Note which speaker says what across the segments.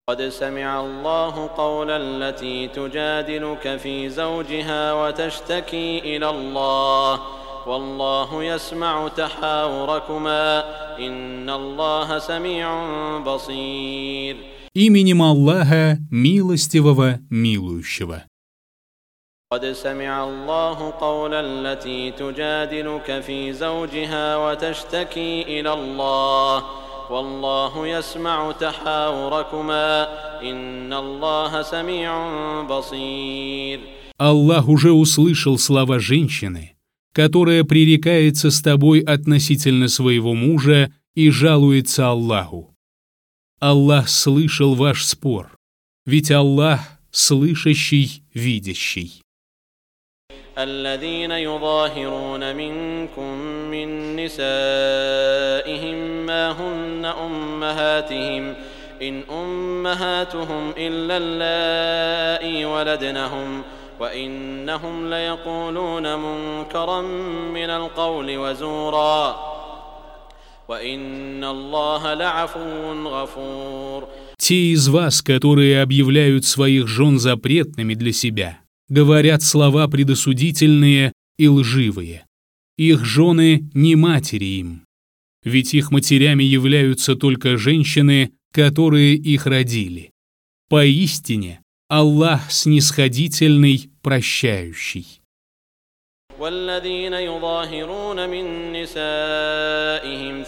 Speaker 1: قد سمع الله قول التي تجادلك في زوجها وتشتكي إلى الله والله يسمع تحاوركما إن الله سميع بصير.
Speaker 2: Именем Аллаха, милостивого, милующего.
Speaker 1: قد سمع الله قول التي تجادلك في زوجها وتشتكي إلى الله والله يسمع تحاوركما إن الله سميع بصير.
Speaker 2: Аллах уже услышал слова женщины, которая пререкается с тобой относительно своего мужа и жалуется Аллаху. Аллах слышал ваш спор, ведь Аллах слышащий, видящий.
Speaker 1: الذين يظاهرون منكم من نسائهم ما هن أمهاتهم إن أمهاتهم إلا اللائي ولدنهم وإنهم ليقولون منكرا من القول وزورا وإن الله لعفو غفور.
Speaker 2: Те из вас, которые объявляют своих жен запретными для себя, говорят слова предосудительные и лживые. Их жены не матери им, ведь их матерями являются только женщины, которые их родили. Поистине, Аллах снисходительный, прощающий.
Speaker 1: والذين يظاهرون من نسائهم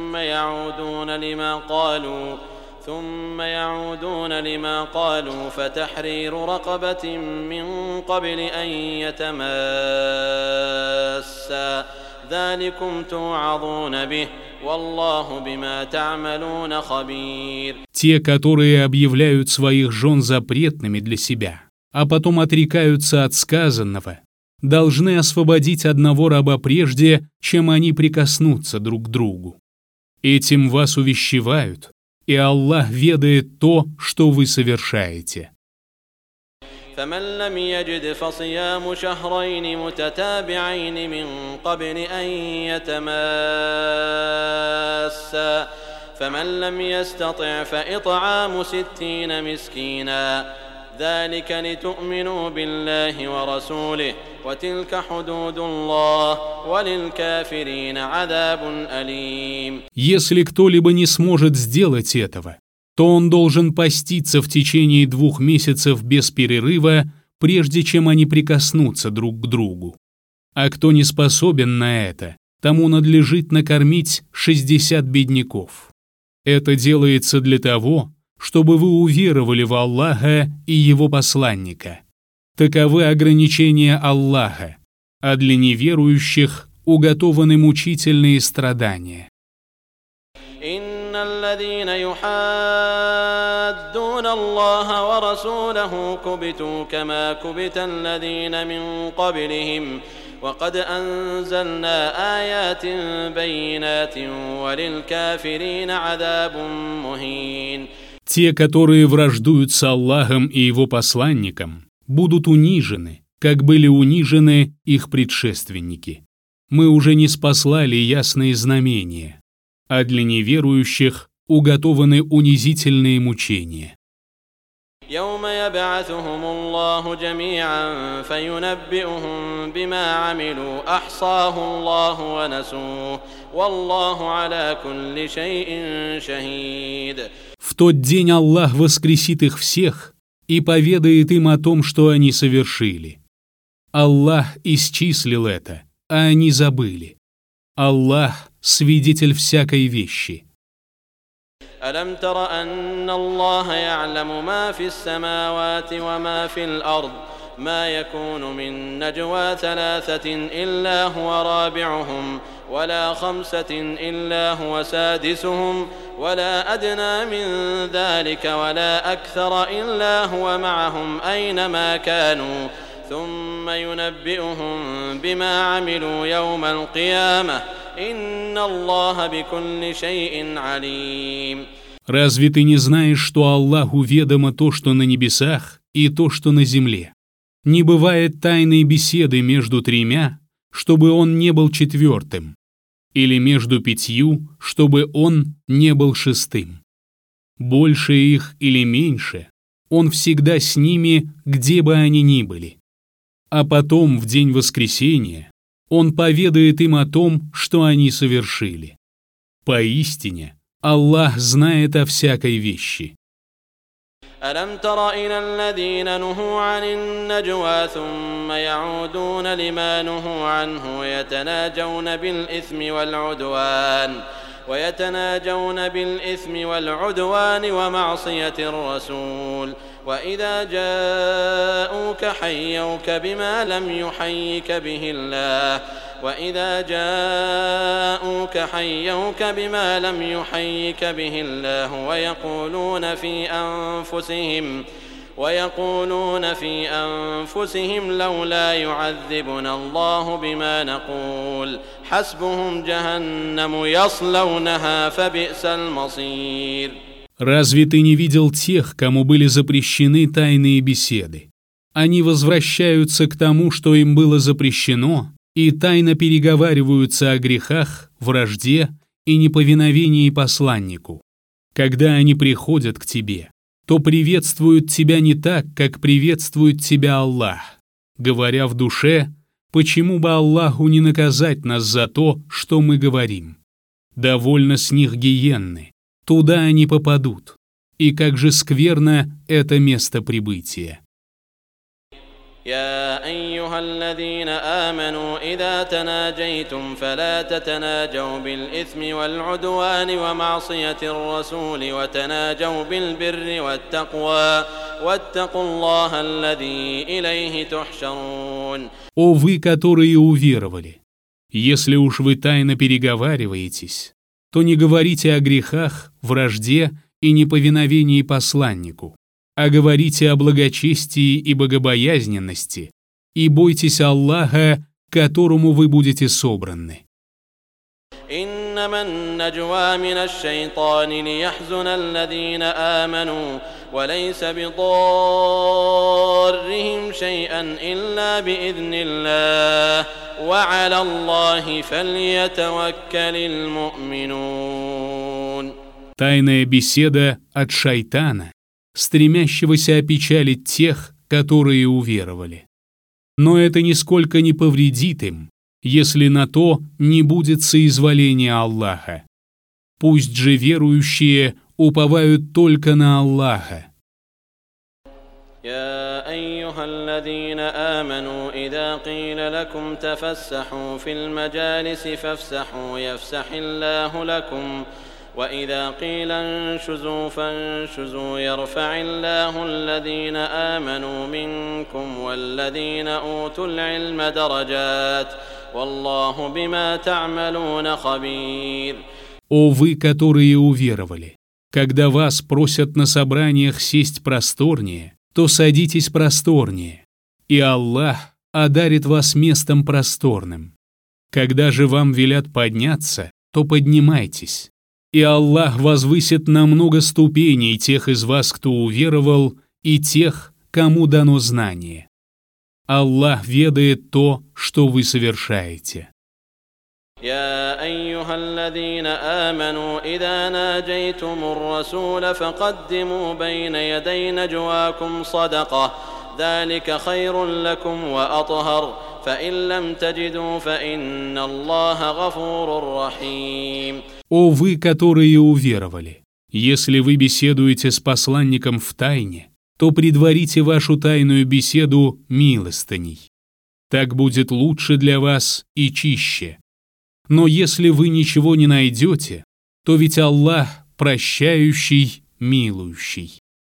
Speaker 1: ثم يعودون لما قالوا فتحرير رقبة من قبل أن يتماسا ذلكم توعظون به والله بما تعملون خبير.
Speaker 2: Те, которые объявляют своих жен запретными для себя, а потом отрекаются от сказанного, должны освободить одного раба прежде, чем они прикоснутся друг к другу. Этим вас увещевают, и Аллах ведает то, что вы совершаете.
Speaker 1: فمن لم يجد فصيام شهرين متتابعين من قبل أن يتماسا فمن لم يستطع فإطعام 60 مسكينا ذلك لتؤمنوا بالله ورسوله وتلك حدود الله وللكافرين عذاب أليم.
Speaker 2: Если кто-либо не сможет сделать этого, то он должен поститься в течение 2 месяцев без перерыва, прежде чем они прикоснутся друг к другу. А кто не способен на это, тому надлежит накормить 60 бедняков. Это делается для того, чтобы вы уверовали в Аллаха и Его посланника. Таковы ограничения Аллаха, а для неверующих уготованы мучительные страдания.
Speaker 1: إن الذين يحادون الله ورسوله كبتوا كما كبت الذين من قبلهم وقد أنزلنا آيات بينات وللكافرين عذاب مهين.
Speaker 2: Те, которые враждуют с Аллахом и Его посланником, будут унижены, как были унижены их предшественники. Мы уже не спаслали ясные знамения, а для неверующих уготованы унизительные мучения.
Speaker 1: يوم يبعثهم الله جميعا فينبئهم بما عملوا أحصاه الله ونسوه والله على كل شيء شهيد.
Speaker 2: В тот день Аллах воскресит их всех и поведает им о том, что они совершили. Аллах исчислил это, а они забыли. Аллах — свидетель всякой вещи.
Speaker 1: ألم تر أن الله يعلم ما في السماوات وما في الأرض ما يكون من نجوى 3 إلا هو رابعهم ولا 5 إلا هو سادسهم ولا أدنى من ذلك ولا أكثر إلا هو معهم أينما كانوا ثم ينبئهم بما عملوا يوم القيامة إن الله بكل شيء عليم.
Speaker 2: Разве ты не знаешь, что Аллаху ведомо то, что на небесах, и то, что на земле? Не бывает тайной беседы между 3, чтобы он не был 4, или между 5, чтобы он не был 6. больше их или меньше, Он всегда с ними, где бы они ни были. А потом, в день воскресения, Он поведает им о том, что они совершили. Поистине, Аллах знает о всякой вещи.
Speaker 1: ألم تر إلى الذين نهوا عن النجوى ثم يعودون لما نهوا عنه ويتناجون بالإثم والعدوان ومعصية الرسول وإذا جاءوك حيوك بما لم يحيك به الله ويقولون في أنفسهم لولا يعذبنا الله بما نقول حسبهم جهنم يصلونها فبئس المصير.
Speaker 2: Разве ты не видел тех, кому были запрещены тайные беседы? Они возвращаются к тому, что им было запрещено, и тайно переговариваются о грехах, вражде и неповиновении посланнику. Когда они приходят к тебе, то приветствуют тебя не так, как приветствует тебя Аллах, говоря в душе, почему бы Аллаху не наказать нас за то, что мы говорим. Довольно с них гиенны, туда они попадут, и как же скверно это место прибытия.
Speaker 1: يا أيها الذين آمنوا إذا تناجيتم فلا تتناجوا بالإثم والعدوان ومعصية الرسول وتناجوا بالبر والتقوى واتقوا الله الذي إليه تحشرون.
Speaker 2: О вы, которые уверовали! Если уж вы тайно переговариваетесь, то не говорите о грехах, вражде и неповиновении посланнику, а говорите о благочестии и богобоязненности, и бойтесь Аллаха, к которому вы будете собраны.
Speaker 1: إنما النجوى من الشيطان ليحزن الذين آمنوا وليس بضارهم شيئا إلا بإذن الله وعلى الله فليتوكل المؤمنون.
Speaker 2: Тайная беседа от шайтана, стремящегося опечалить тех, которые уверовали. Но это нисколько не повредит им, если на то не будет соизволения Аллаха. Пусть же верующие уповают только на Аллаха.
Speaker 1: يا أيها الذين آمنوا إذا قيل لكم تفسحوا في المجالس فافسحوا يفسح الله لكم وإذا قيل انشزوا فانشزوا يرفع الله الذين آمنوا منكم والذين أوتوا العلم درجات والله بما تعملون خبير.
Speaker 2: О вы, которые уверовали! Когда вас просят на собраниях сесть просторнее, то садитесь просторнее, и Аллах одарит вас местом просторным. Когда же вам велят подняться, то поднимайтесь, и Аллах возвысит на много ступеней тех из вас, кто уверовал, и тех, кому дано знание. Аллах ведает то, что вы совершаете.
Speaker 1: يا أيها الذين آمنوا إذا ناجيتم الرسول فقدموا بين يدي نجواكم صدقة ذلك خير لكم وأطهر فإن لم تجدوا فإن الله غفور رحيم.
Speaker 2: О вы, которые уверовали! Если вы беседуете с посланником в тайне, то предварите вашу тайную беседу милостыней. Так будет лучше для вас и чище. Но если вы ничего не найдете, то ведь Аллах прощающий, милующий.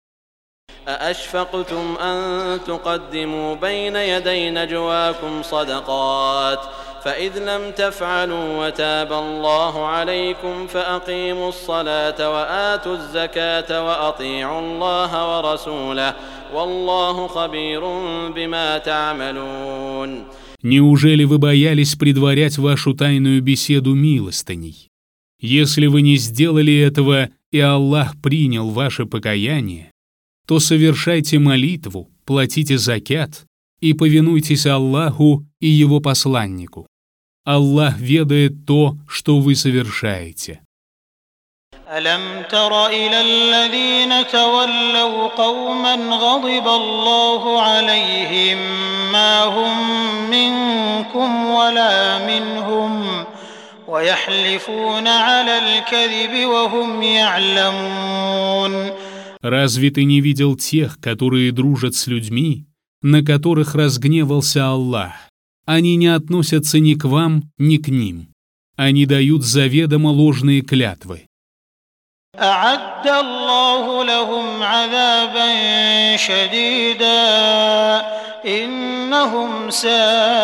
Speaker 1: أأشفقتم أن تقدموا بين يدي نجواكم صدقات فإذ لم تفعلوا وتاب الله عليكم فأقيموا الصلاة وآتوا الزكاة وأطيعوا الله ورسوله والله خبير بما تعملون.
Speaker 2: Неужели вы боялись предварять вашу тайную беседу милостыней? Если вы не сделали этого, и Аллах принял ваше покаяние, то совершайте молитву, платите закят и повинуйтесь Аллаху и Его посланнику. Аллах ведает то, что вы совершаете.
Speaker 3: ألم تر إلى الذين تولوا قوما غضب الله عليهم ما هم منكم ولا منهم ويحلفون على الكذب وهم يعلمون.
Speaker 2: Разве ты не видел тех, которые дружат с людьми, на которых разгневался Аллах? Они не относятся ни к вам, ни к ним. Они дают заведомо ложные клятвы.
Speaker 3: أعد الله لهم عذابا شديدا إنهم ساء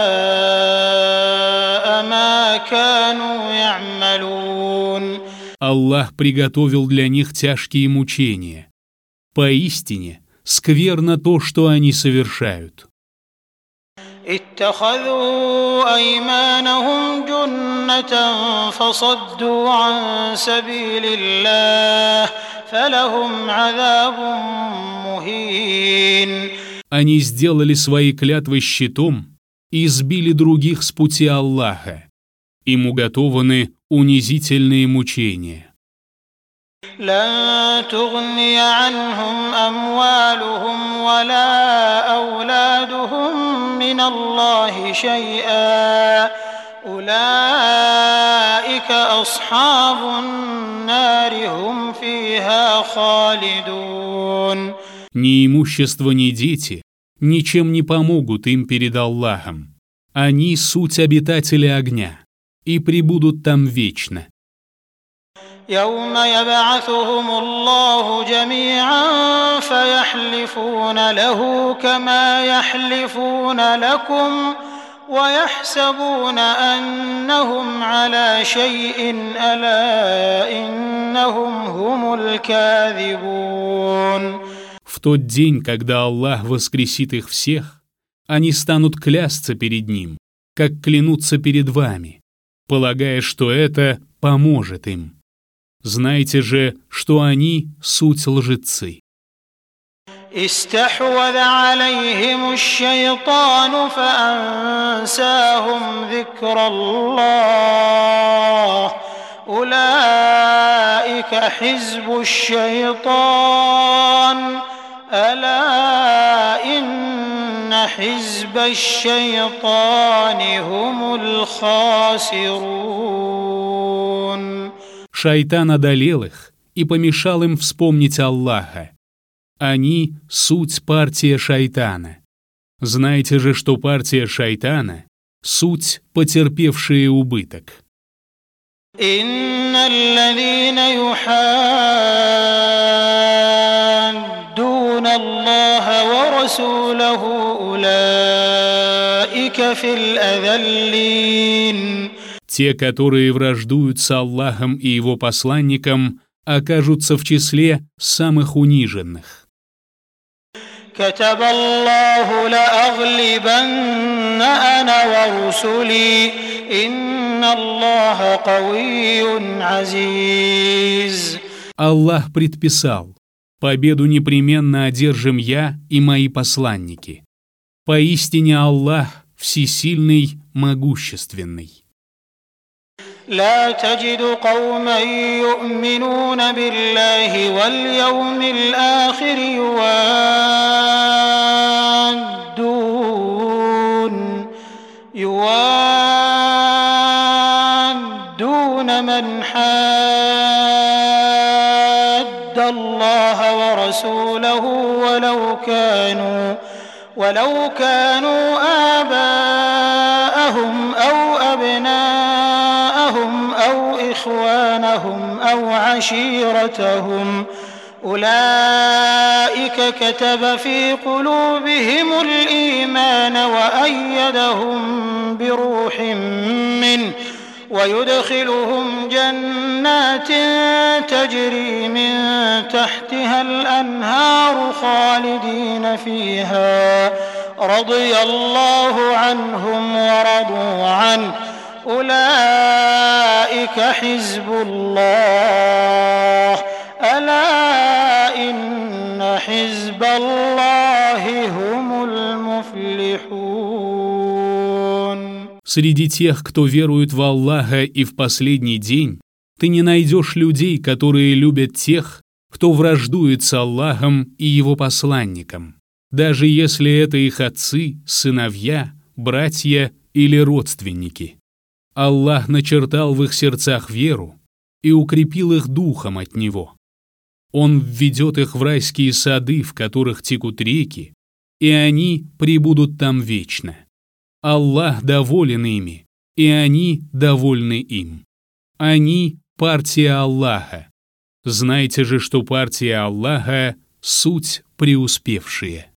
Speaker 3: ما كانوا يعملون.
Speaker 2: Аллах приготовил для них тяжкие мучения. Поистине, скверно то, что они совершают.
Speaker 3: اتخذوا أيمانهم جنة فصدوا عن سبيل الله فلهم عذاب مهين.
Speaker 2: Они сделали свои клятвы щитом и сбили других с пути Аллаха. Им уготованы унизительные мучения.
Speaker 3: لن تغني عنهم أموالهم ولا أولادهم من الله شيئا أولئك أصحاب النار هم فيها خالدون.
Speaker 2: Ни имущество, ни дети ничем не помогут им перед Аллахом. Они суть обитатели огня и пребудут там вечно.
Speaker 3: يوم يبعثهم الله جميعا فيحلفون له كما يحلفون لكم ويحسبون أنهم على شيء ألا إنهم هم الكاذبون.
Speaker 2: В тот день, когда Аллах воскресит их всех, они станут клясться перед Ним, как клянутся перед вами, полагая, что это поможет им. Знайте же, что они суть лжецы.
Speaker 3: استحوذ عليهم الشيطان فأنساهم ذكر الله أولئك حزب الشيطان ألا إن حزب الشيطان هم الخاسرون.
Speaker 2: Шайтан одолел их и помешал им вспомнить Аллаха. Они — суть партия шайтана. Знайте же, что партия шайтана — суть потерпевшие убыток.
Speaker 3: إن الذين يحادون الله ورسوله أولئك في الأذلين.
Speaker 2: Те, которые враждуют с Аллахом и Его посланником, окажутся в числе самых униженных.
Speaker 3: كتب الله لأغلبن أنا ورسلي إن الله قوي عزيز.
Speaker 2: Аллах предписал: победу непременно одержим я и мои посланники. Поистине Аллах всесильный, могущественный.
Speaker 3: لا تجد قوما يؤمنون بالله واليوم الآخر يوادون من حاد الله ورسوله ولو كانوا آباءهم أو أبناءهم أو إخوانهم أو عشيرتهم أولئك كتب في قلوبهم الإيمان وأيدهم بروح منه ويدخلهم جنات تجري من تحتها الأنهار خالدين فيها رضي الله عنهم ورضوا عنه أولئك حزب الله ألا إن حزب الله هم المفلحون.
Speaker 2: Среди тех, кто верует в Аллаха и в последний день, Ты не найдешь людей, которые любят тех, кто враждует с Аллахом и Его посланником, даже если это их отцы, сыновья, братья или родственники. Аллах начертал в их сердцах веру и укрепил их духом от Него. Он введет их в райские сады, в которых текут реки, и они пребудут там вечно. Аллах доволен ими, и они довольны им. Они – партия Аллаха. Знайте же, что партия Аллаха – суть преуспевшие.